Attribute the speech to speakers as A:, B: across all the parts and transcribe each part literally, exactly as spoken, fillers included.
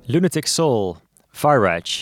A: Lunatic Soul, Firage.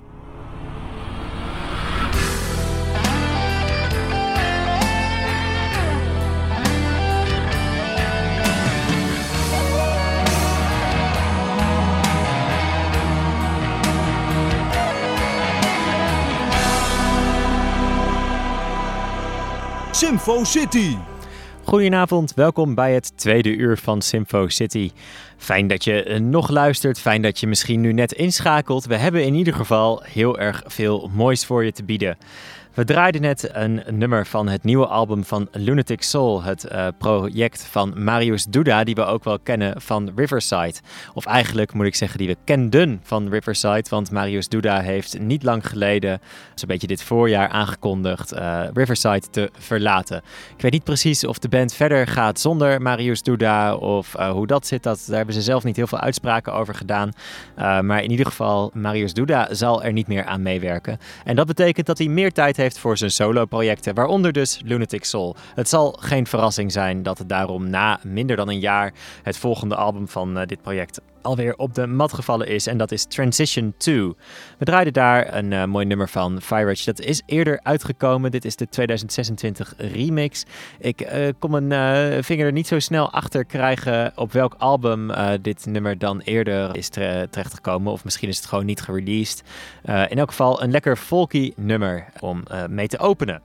B: Sympho City.
A: Goedenavond, welkom bij het tweede uur van Sympho City. Fijn dat je nog luistert, fijn dat je misschien nu net inschakelt. We hebben in ieder geval heel erg veel moois voor je te bieden. We draaiden net een nummer van het nieuwe album van Lunatic Soul, het uh, project van Mariusz Duda, die we ook wel kennen van Riverside. Of eigenlijk moet ik zeggen die we kenden van Riverside, want Mariusz Duda heeft niet lang geleden, zo'n beetje dit voorjaar, aangekondigd uh, Riverside te verlaten. Ik weet niet precies of de band verder gaat zonder Mariusz Duda of uh, hoe dat zit, dat, daar hebben ze zelf niet heel veel uitspraken over gedaan. Uh, maar in ieder geval, Mariusz Duda zal er niet meer aan meewerken. En dat betekent dat hij meer tijd heeft voor zijn solo-projecten, waaronder dus Lunatic Soul. Het zal geen verrassing zijn dat het daarom na minder dan een jaar het volgende album van uh, dit project alweer op de mat gevallen is. En dat is Transition twee. We draaiden daar een uh, mooi nummer van, Firage. Dat is eerder uitgekomen. Dit is de tweeduizend zesentwintig remix. Ik uh, kon mijn uh, vinger er niet zo snel achter krijgen op welk album uh, dit nummer dan eerder is tre- terechtgekomen. Of misschien is het gewoon niet gereleased. Uh, in elk geval een lekker folky nummer om uh, mee te openen.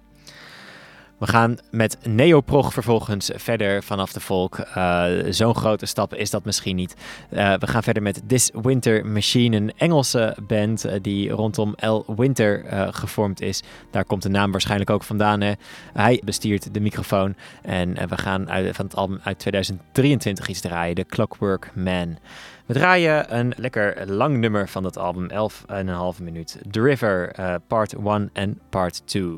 A: We gaan met neoprog vervolgens verder vanaf de folk. Uh, zo'n grote stap is dat misschien niet. Uh, we gaan verder met This Winter Machine, een Engelse band uh, die rondom L. Winter uh, gevormd is. Daar komt de naam waarschijnlijk ook vandaan. Hè? Hij bestiert de microfoon. En uh, we gaan uit, van het album uit tweeduizend drieëntwintig iets draaien, The Clockwork Man. We draaien een lekker lang nummer van dat album, elf en een halve minuut. The River, uh, part one en part two.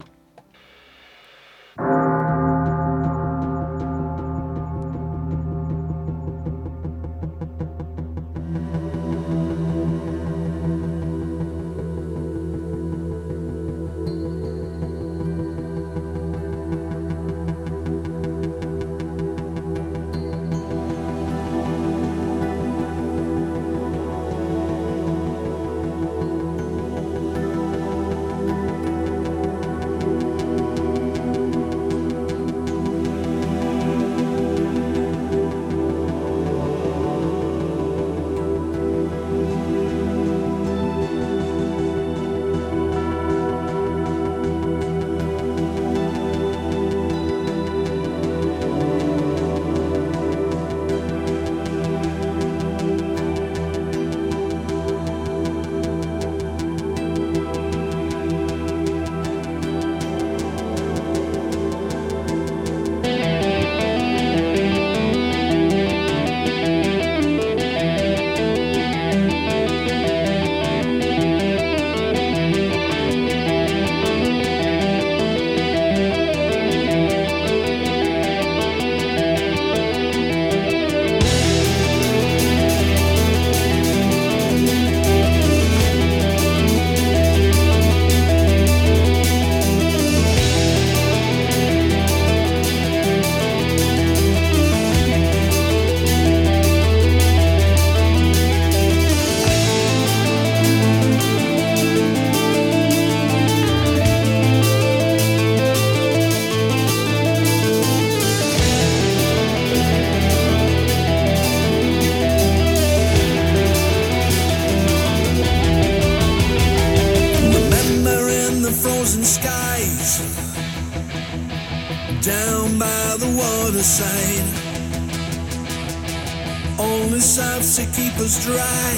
C: Dry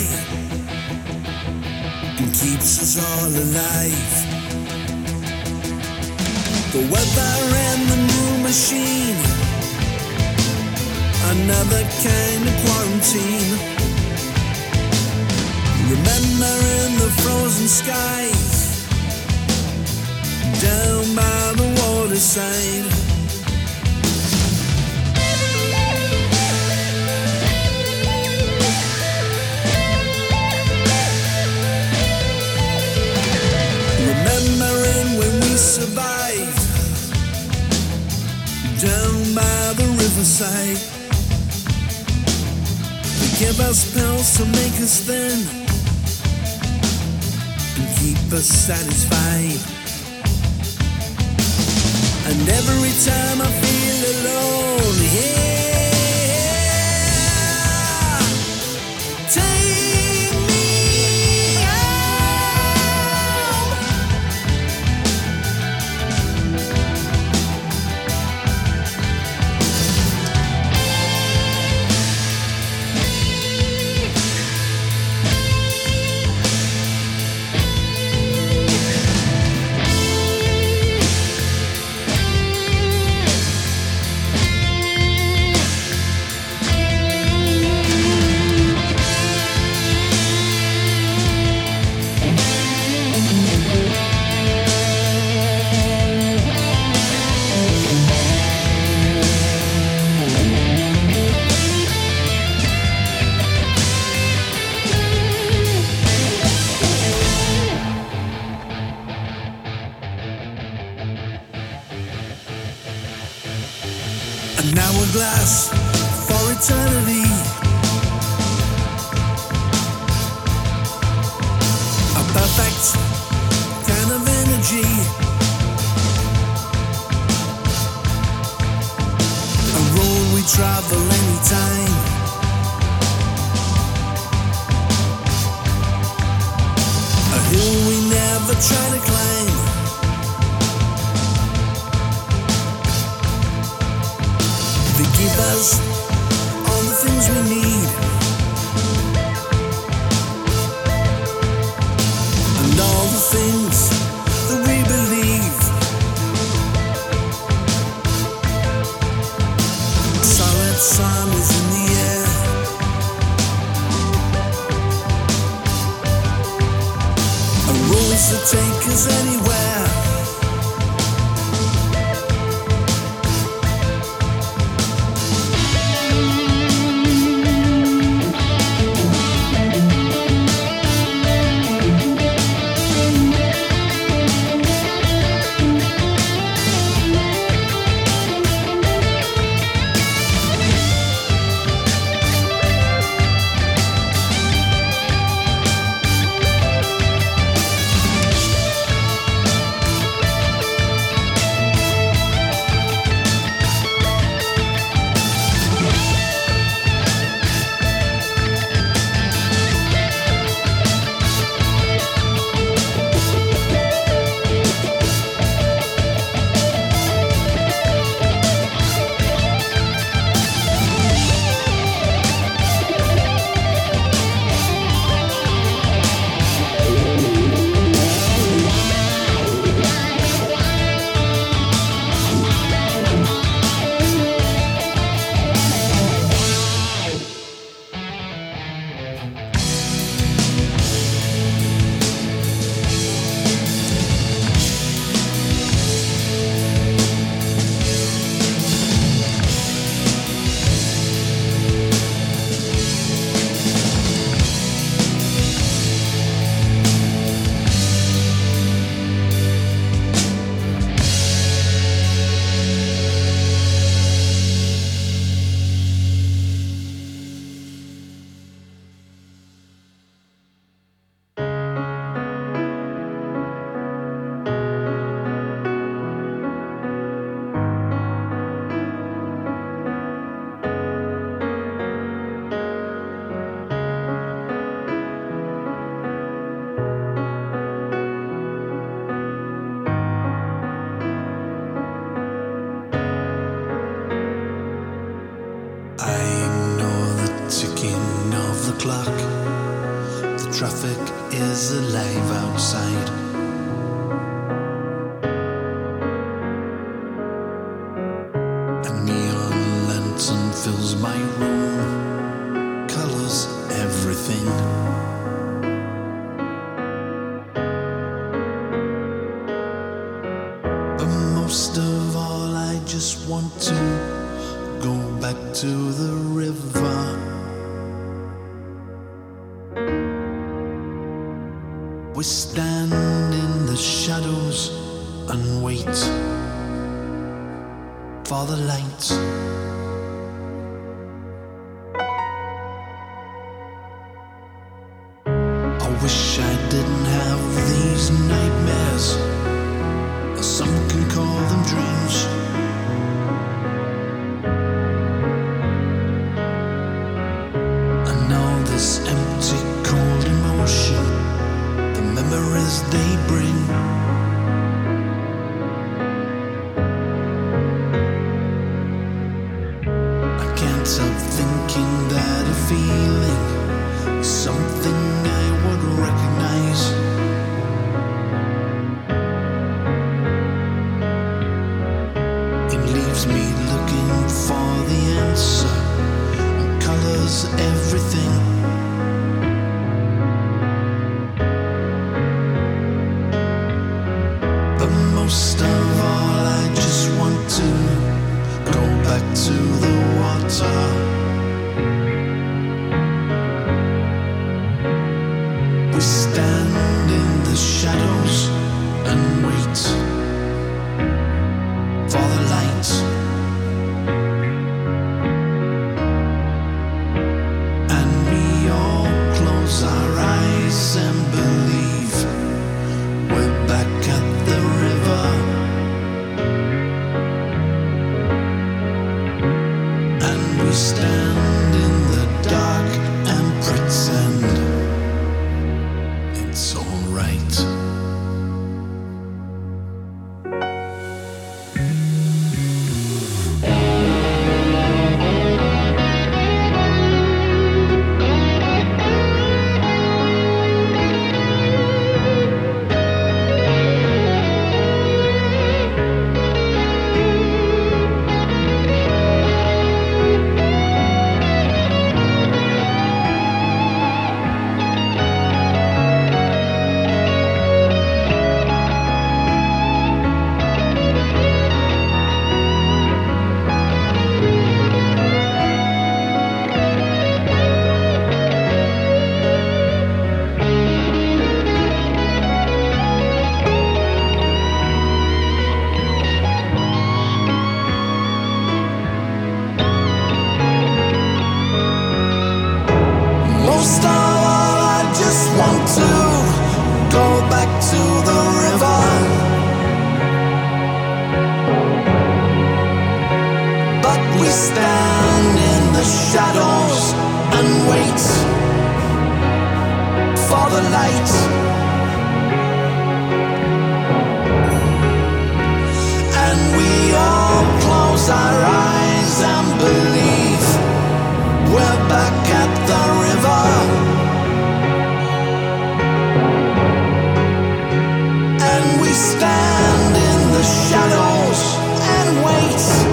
C: and keeps us all alive. The weather and the new machine, another kind of quarantine. Remembering the frozen skies down by the waterside. Remembering when we survived down by the riverside. They give us pills to make us thin, and keep us satisfied. And every time I feel alone, yeah, take me home. An hourglass for eternity, a perfect kind of energy, a road we travel anytime, a hill we never try to climb. They give us all the things we need, and all the things that we believe. Solid sun is in the air, and roads that take us anywhere.
B: Traffic is alive outside. A neon lantern fills my room, colors everything. But most of all, I just want to go back to the river. We stand in the shadows and wait for the light. I wish I didn't have these nightmares. Some can call them dreams. And now this empty, cold emotion, the memories they bring. I can't help thinking that a feeling is something I would recognize. It leaves me looking for the answer and colors everything. But most of all, I just want to go back to the water. We stand in the shadows and wait for the light. And we all close our eyes and believe we're back at the river. And we stand in the dark and pretend it's all right. Most of all, I just want to go back to the river. But we stand in the shadows and wait for the light. And we all close our eyes and believe we're back at the river. And we stand in the shadows and wait.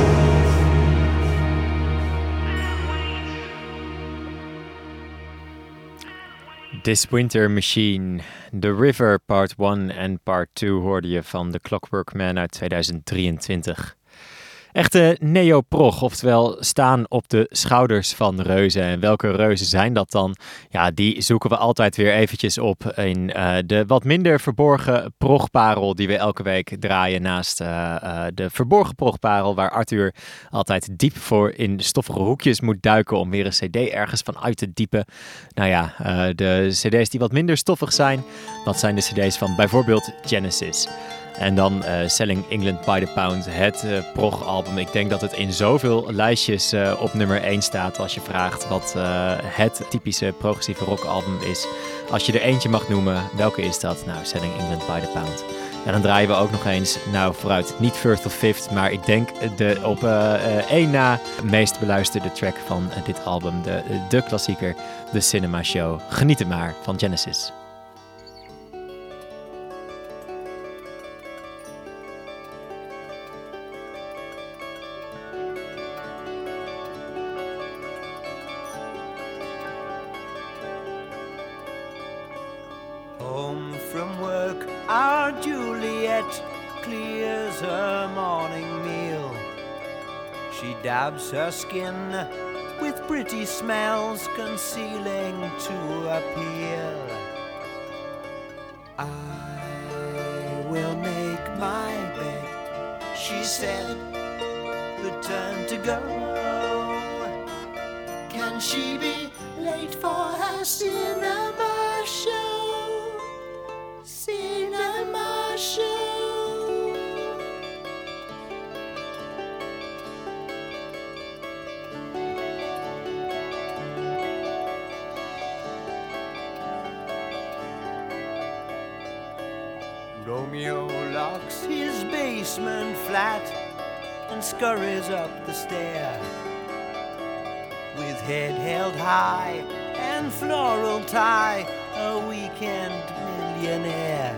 A: This Winter Machine, The River Part one en Part two hoorde je van The Clockwork Man uit tweeduizend drieëntwintig. Echte neoprog, oftewel staan op de schouders van reuzen. En welke reuzen zijn dat dan? Ja, die zoeken we altijd weer eventjes op in uh, de wat minder verborgen progparel die we elke week draaien naast uh, uh, de verborgen progparel, waar Arthur altijd diep voor in stoffige hoekjes moet duiken om weer een cd ergens van uit te diepen. Nou ja, uh, de cd's die wat minder stoffig zijn, dat zijn de cd's van bijvoorbeeld Genesis. En dan uh, Selling England by the Pound, het uh, prog-album. Ik denk dat het in zoveel lijstjes uh, op nummer één staat als je vraagt wat uh, het typische progressieve rockalbum is. Als je er eentje mag noemen, welke is dat? Nou, Selling England by the Pound. En dan draaien we ook nog eens, nou vooruit, niet First of Fifth, maar ik denk de op uh, uh, één na meest beluisterde track van uh, dit album. De, de klassieker, The Cinema Show. Geniet er maar van Genesis.
D: Home from work, our Juliet clears her morning meal. She dabs her skin with pretty smells concealing to appeal. I will make my bed, she said, the turn to go. Can she be late for her cinema show? Romeo locks his basement flat and scurries up the stair with head held high and floral tie, a weekend millionaire.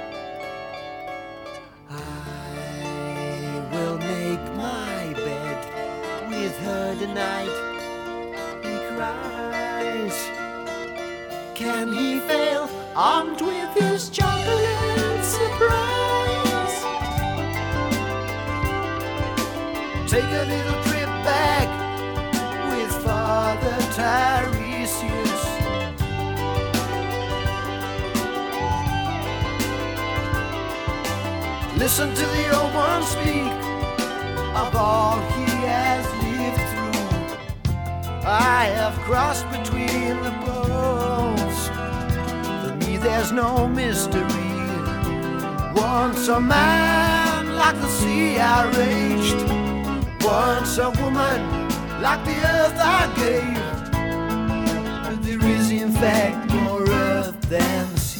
D: I will make my bed with her tonight, he cries. Can he fail, armed with his chocolate surprise? Take a little trip back with Father Tiresias. Listen to the old one speak of all he has lived through. I have crossed between the poles. For me there's no mystery. Once a man like the sea I raged, once a woman like the earth I gave. But there is in fact more earth than sea.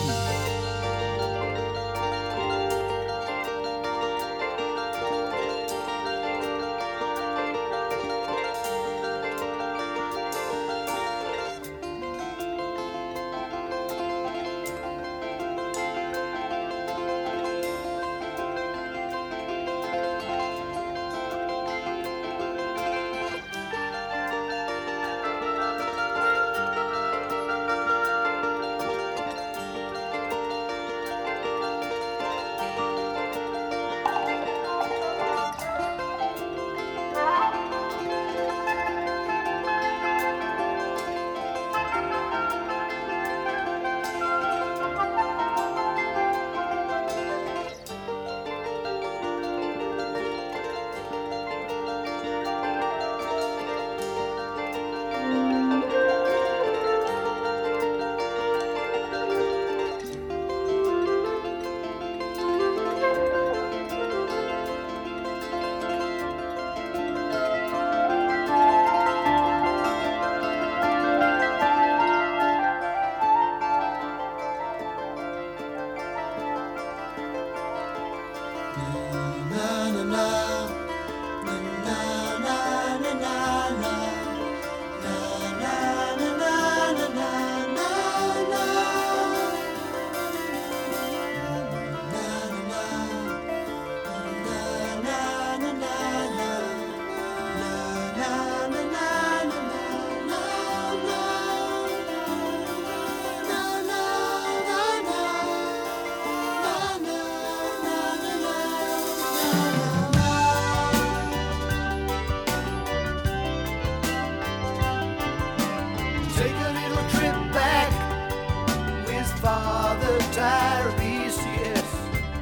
D: Tiresias.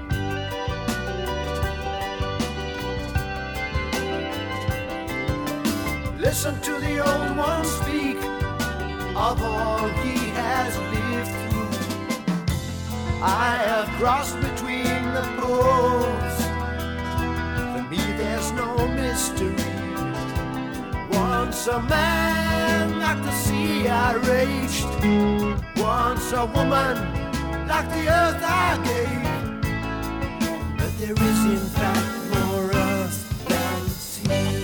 D: Listen to the old one speak of all he has lived through. I have crossed between the poles. For me there's no mystery. Once a man like the sea I raged, once a woman like the earth I gave. But there is in fact more earth than sea.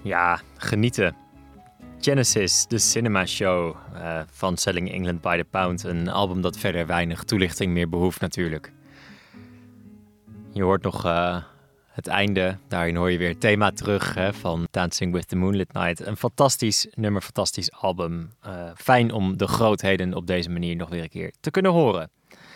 A: Ja, genieten. Genesis, de cinema show uh, van Selling England by the Pound. Een album dat verder weinig toelichting meer behoeft natuurlijk. Je hoort nog uh, het einde. Daarin hoor je weer het thema terug hè, van Dancing with the Moonlit Night. Een fantastisch nummer, fantastisch album. Uh, fijn om de grootheden op deze manier nog weer een keer te kunnen horen.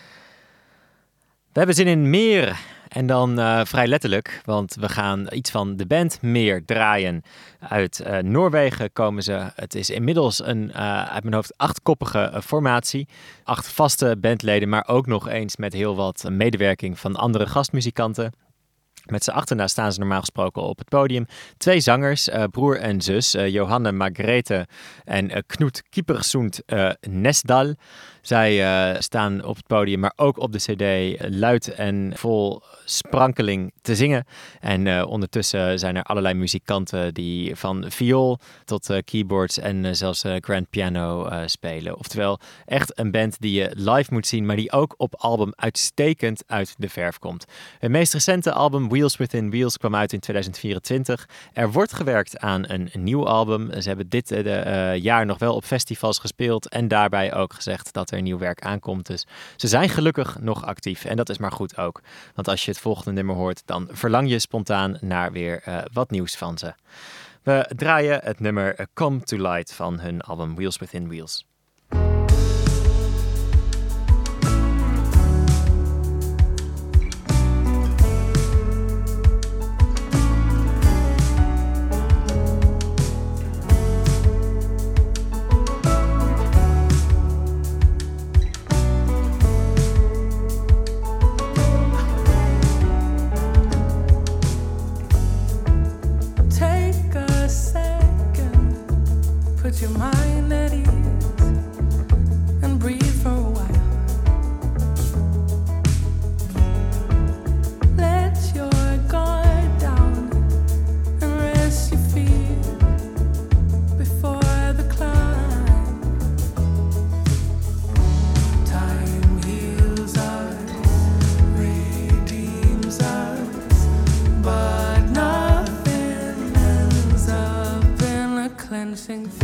A: We hebben zin in meer. En dan uh, vrij letterlijk, want we gaan iets van de band Meer draaien. Uit uh, Noorwegen komen ze. Het is inmiddels een, uh, uit mijn hoofd, achtkoppige uh, formatie. Acht vaste bandleden, maar ook nog eens met heel wat medewerking van andere gastmuzikanten. Met z'n achterna staan ze normaal gesproken op het podium. Twee zangers, uh, broer en zus, uh, Johanne Margrethe en uh, Knut Kiepersund uh, Nesdal. Zij uh, staan op het podium, maar ook op de cd uh, luid en vol sprankeling te zingen. En uh, ondertussen zijn er allerlei muzikanten die van viool tot uh, keyboards en uh, zelfs uh, grand piano uh, spelen. Oftewel echt een band die je live moet zien, maar die ook op album uitstekend uit de verf komt. Het meest recente album Wheels Within Wheels kwam uit in tweeduizend vierentwintig. Er wordt gewerkt aan een nieuw album. Ze hebben dit uh, de, uh, jaar nog wel op festivals gespeeld en daarbij ook gezegd dat er nieuw werk aankomt. Dus ze zijn gelukkig nog actief en dat is maar goed ook. Want als je het volgende nummer hoort, dan verlang je spontaan naar weer uh, wat nieuws van ze. We draaien het nummer Come to Light van hun album Wheels Within Wheels.
E: Put your mind at ease and breathe for a while. Let your guard down and rest your feet before the climb. Time heals us, redeems us, but nothing ends up in a cleansing fist.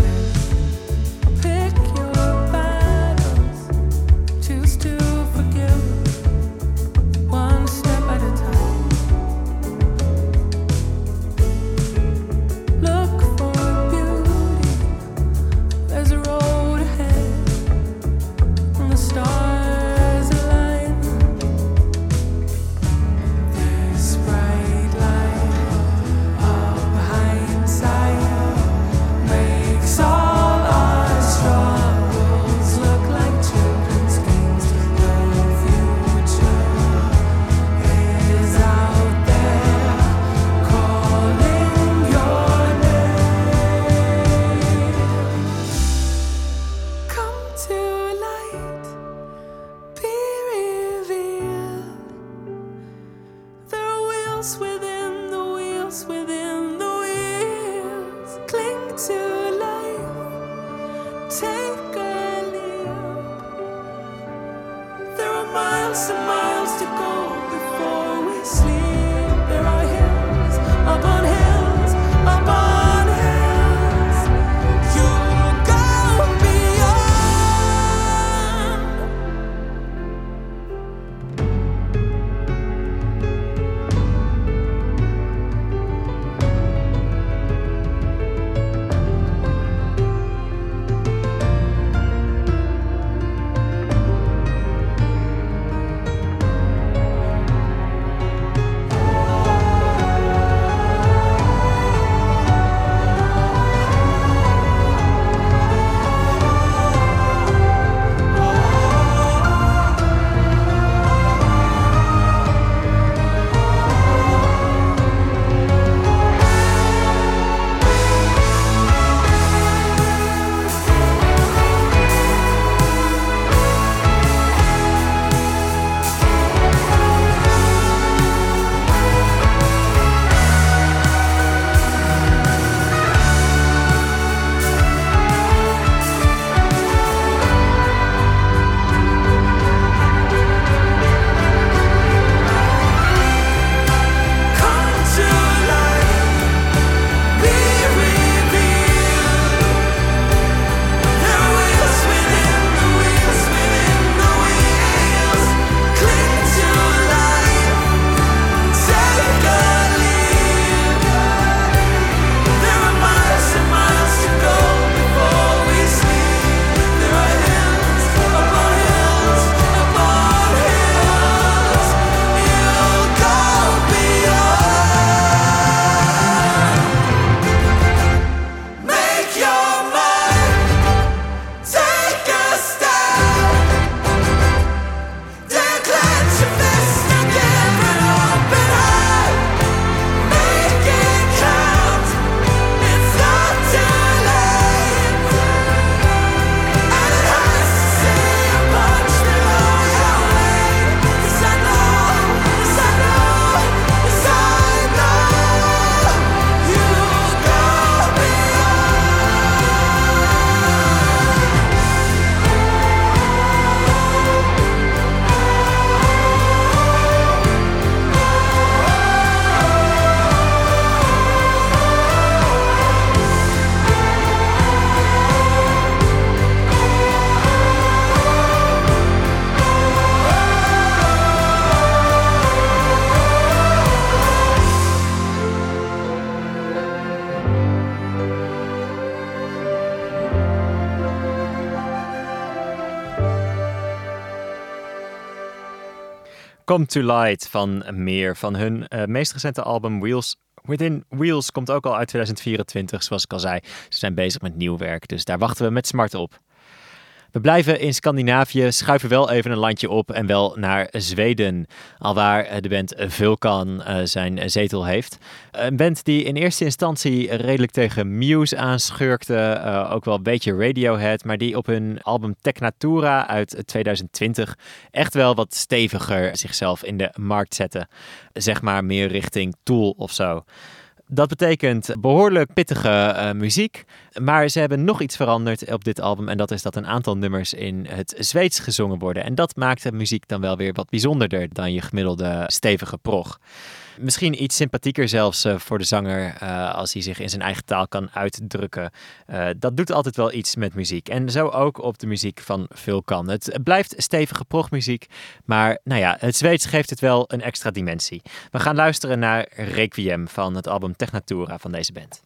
A: Come to Light van Meer. Van hun uh, meest recente album Wheels Within Wheels komt ook al uit tweeduizend vierentwintig, zoals ik al zei. Ze zijn bezig met nieuw werk, dus daar wachten we met smart op. We blijven in Scandinavië, schuiven wel even een landje op en wel naar Zweden. Alwaar de band Vulkan uh, zijn zetel heeft. Een band die in eerste instantie redelijk tegen Muse aanschurkte. Uh, ook wel een beetje Radiohead. Maar die op hun album Technatura uit tweeduizend twintig echt wel wat steviger zichzelf in de markt zette. Zeg maar meer richting Tool of zo. Dat betekent behoorlijk pittige uh, muziek, maar ze hebben nog iets veranderd op dit album en dat is dat een aantal nummers in het Zweeds gezongen worden. En dat maakt de muziek dan wel weer wat bijzonderder dan je gemiddelde stevige prog. Misschien iets sympathieker zelfs uh, voor de zanger uh, als hij zich in zijn eigen taal kan uitdrukken. Uh, dat doet altijd wel iets met muziek. En zo ook op de muziek van Vulkan. Het blijft stevige progmuziek, maar nou ja, het Zweeds geeft het wel een extra dimensie. We gaan luisteren naar Requiem van het album Technatura van deze band.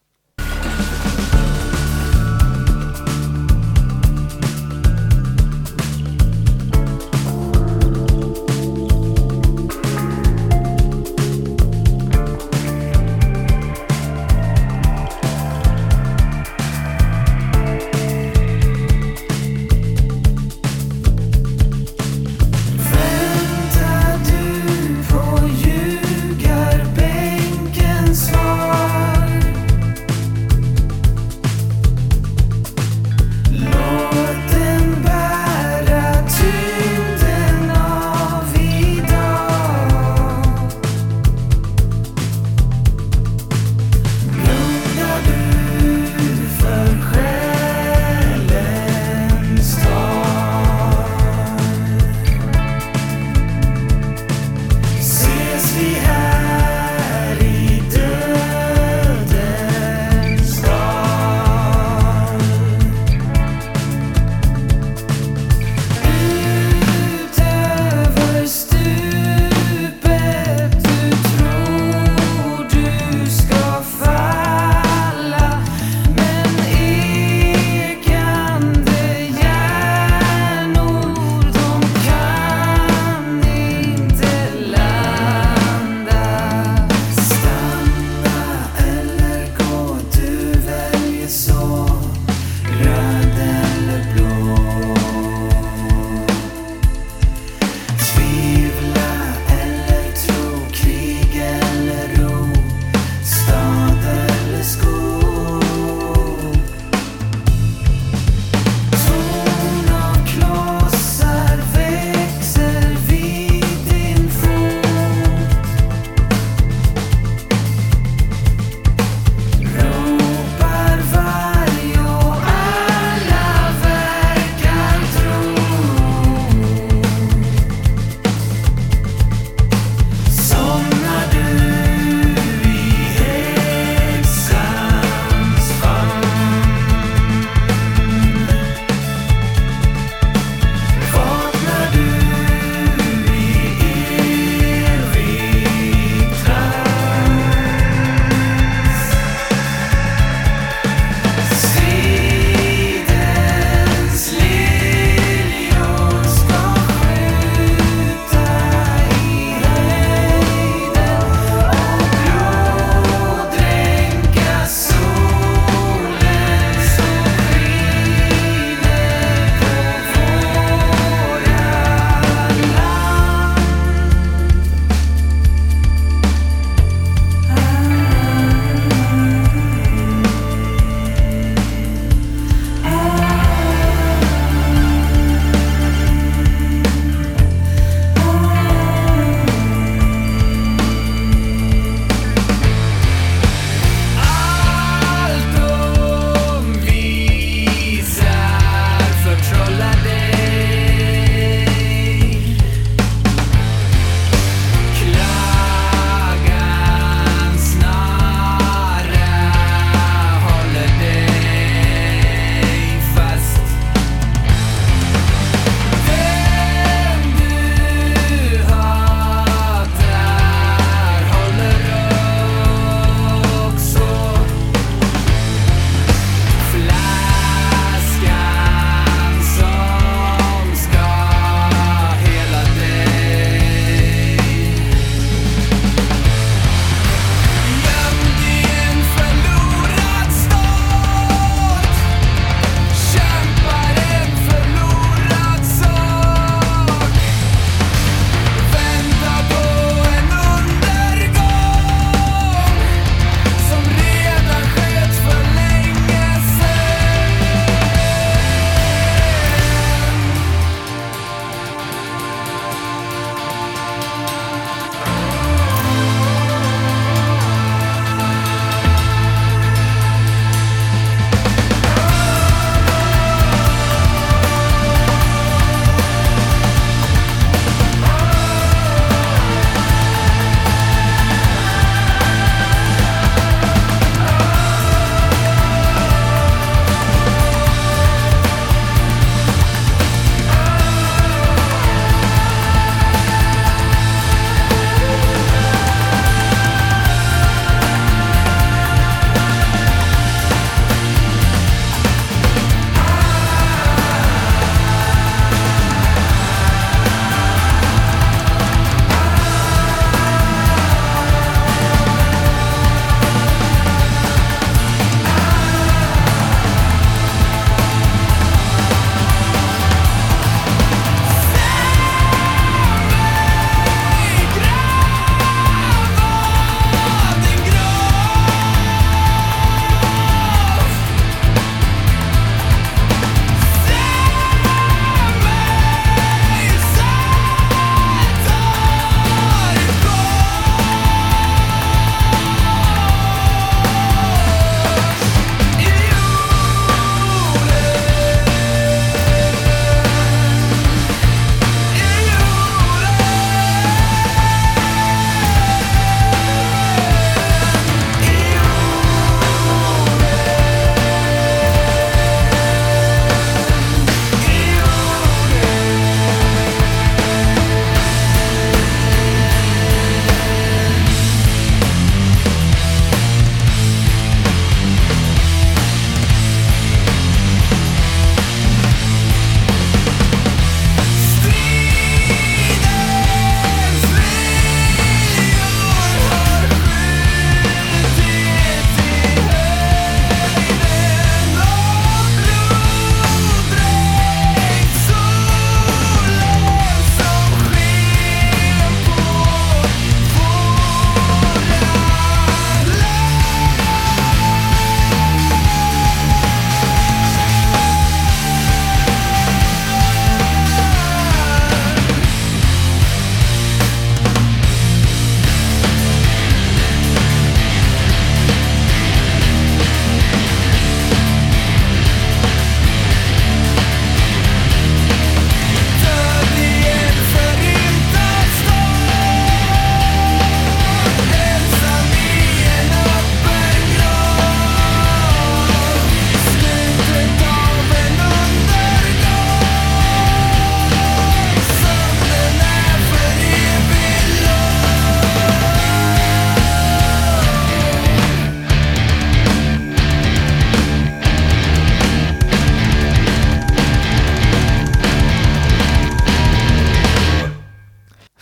C: Svar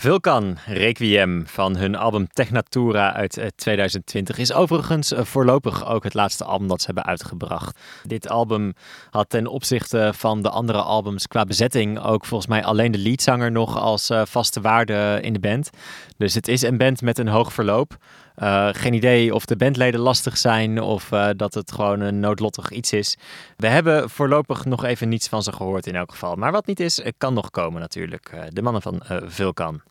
A: Vulkan Requiem van hun album Technatura uit tweeduizend twintig is overigens voorlopig ook het laatste album dat ze hebben uitgebracht. Dit album had ten opzichte van de andere albums qua bezetting ook volgens mij alleen de leadzanger nog als uh, vaste waarde in de band. Dus het is een band met een hoog verloop. Uh, geen idee of de bandleden lastig zijn of uh, dat het gewoon een noodlottig iets is. We hebben voorlopig nog even niets van ze gehoord in elk geval. Maar wat niet is, kan nog komen natuurlijk. Uh, de mannen van uh, Vulkan.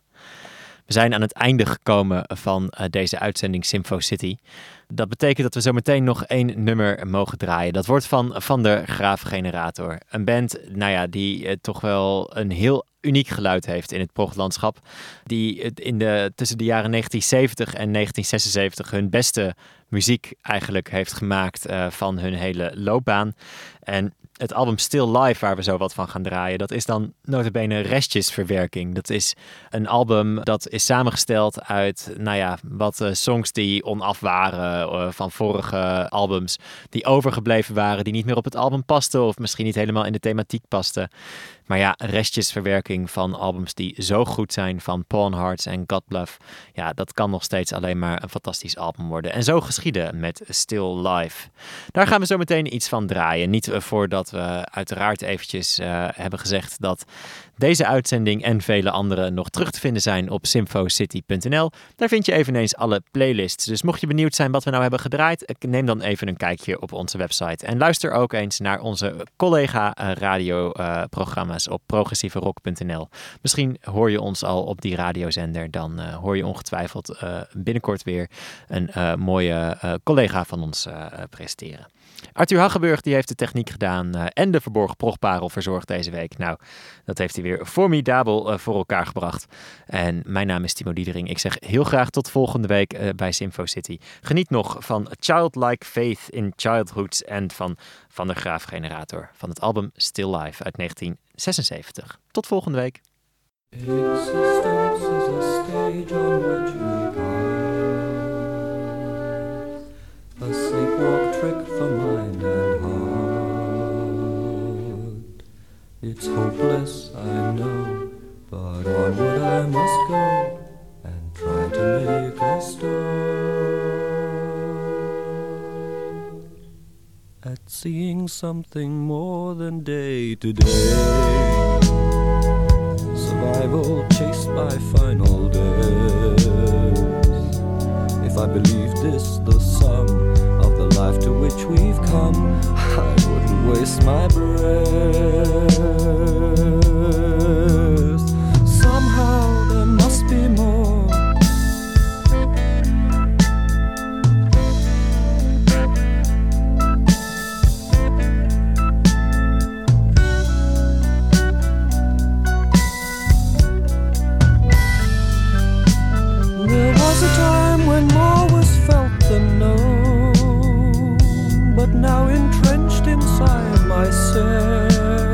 A: We zijn aan het einde gekomen van uh, deze uitzending Sympho City. Dat betekent dat we zo meteen nog één nummer mogen draaien. Dat wordt van Van der Graaf Generator. Een band nou ja, die uh, toch wel een heel uniek geluid heeft in het proglandschap. Die in de, tussen de jaren negentien zeventig en negentien zesenzeventig hun beste muziek eigenlijk heeft gemaakt uh, van hun hele loopbaan. En het album Still Life, waar we zo wat van gaan draaien, dat is dan nota bene restjesverwerking. Dat is een album dat is samengesteld uit, nou ja, wat uh, songs die onaf waren uh, van vorige albums, die overgebleven waren, die niet meer op het album pasten of misschien niet helemaal in de thematiek pasten. Maar ja, restjesverwerking van albums die zo goed zijn van Pawn Hearts en God Bluff. Ja, dat kan nog steeds alleen maar een fantastisch album worden. En zo geschieden met Still Life. Daar gaan we zo meteen iets van draaien. Niet voordat we uiteraard eventjes uh, hebben gezegd dat deze uitzending en vele andere nog terug te vinden zijn op sympho city punt n l. Daar vind je eveneens alle playlists. Dus mocht je benieuwd zijn wat we nou hebben gedraaid, neem dan even een kijkje op onze website. En luister ook eens naar onze collega uh, radioprogramma's uh, op progressieve rock punt n l. Misschien hoor je ons al op die radiozender. Dan uh, hoor je ongetwijfeld uh, binnenkort weer een uh, mooie uh, collega van ons uh, presenteren. Arthur Haggenburg die heeft de techniek gedaan uh, en de verborgen progparel verzorgd deze week. Nou, dat heeft hij weer formidabel uh, voor elkaar gebracht. En mijn naam is Timo Diedering. Ik zeg heel graag tot volgende week uh, bij Sympho City. Geniet nog van Childlike Faith in Childhood en van Van der Graaf Generator van het album Still Life uit negentien zesenzeventig. Tot volgende week.
C: Existence is a stage on which we pass, a sleepwalk trick for mind and heart. It's hopeless, I know, but onward I must go and try to make a start at seeing something more than day to day. Survival chased by final days. If I believe this, the sum of the life to which we've come, I wouldn't waste my breath. Somehow there must be more. Now entrenched inside my set,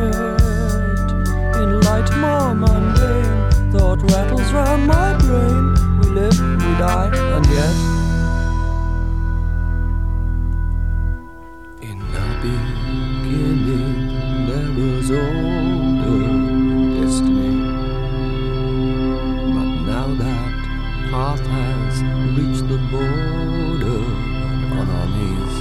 C: in light more mundane, thought rattles round my brain. We live, we die, and yet in the beginning there was order and destiny, but now that path has reached the border and on our knees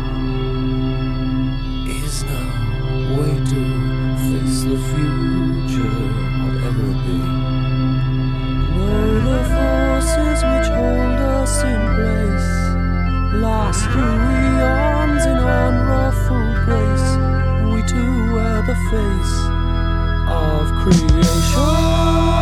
C: way to face the future, whatever it be. Though the forces which hold us in place last through eons in unruffled grace, we too wear the face of creation.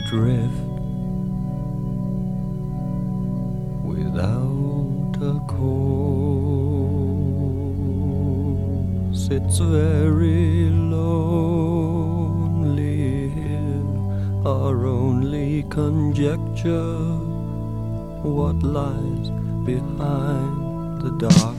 C: drift without a cause. It's very lonely here, our only conjecture what lies behind the dark.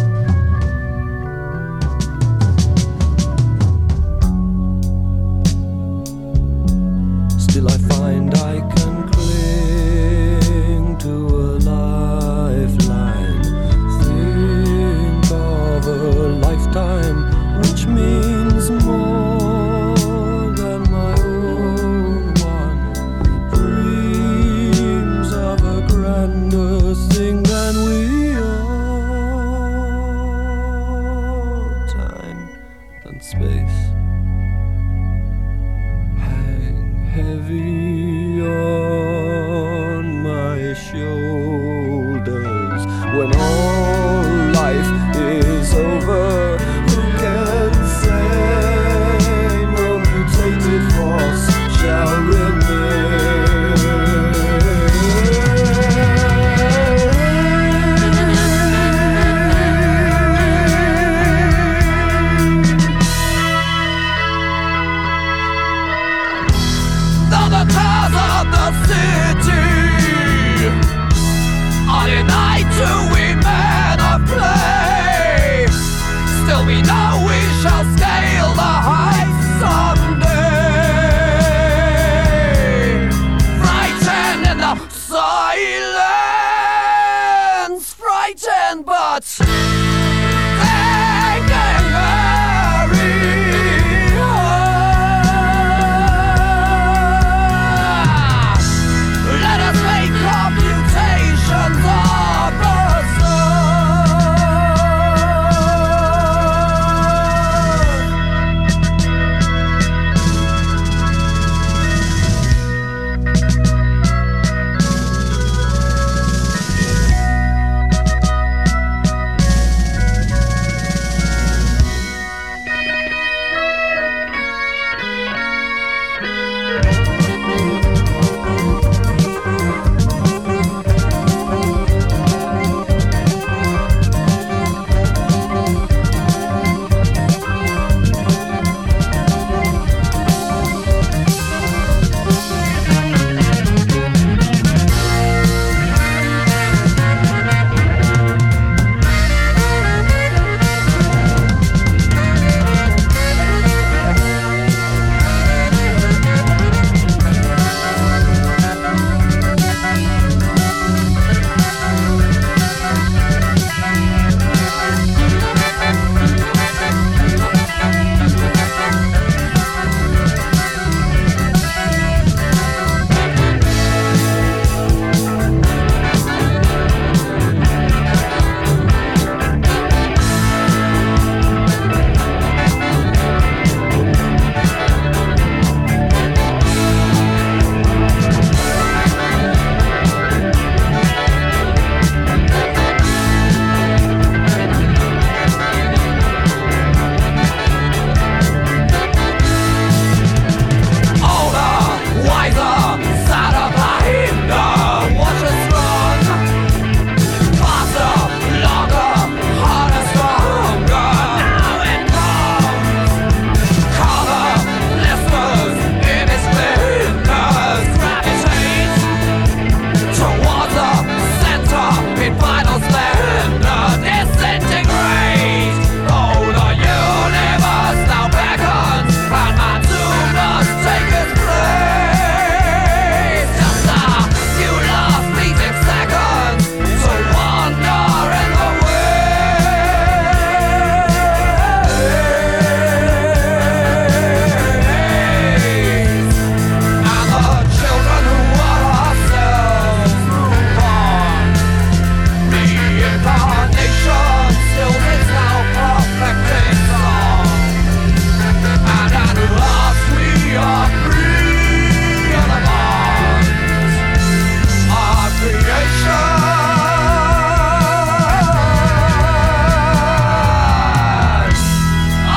C: Still I find I can cling to a lifeline. Think of a lifetime which means more than my own one. Dreams of a grander thing than we are. Time and space heavy on my shoulders. When all life is over, who can say no mutated force shall
B: we know we shall scale the heights someday. Frightened in the silence, frightened but thinking very hard. Let us make computations of the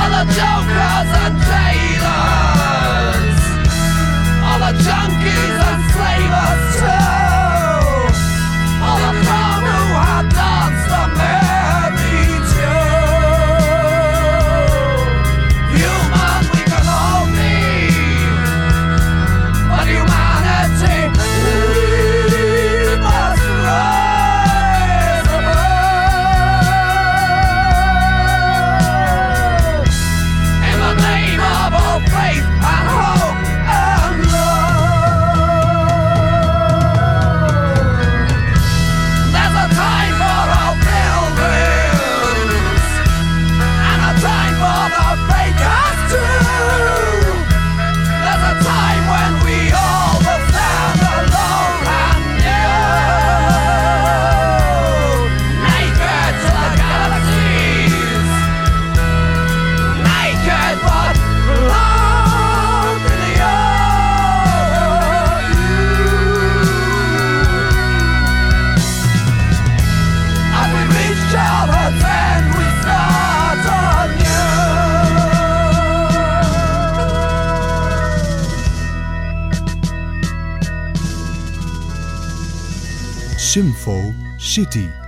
B: jokers and jailers, all the junkies and
F: Sympho City.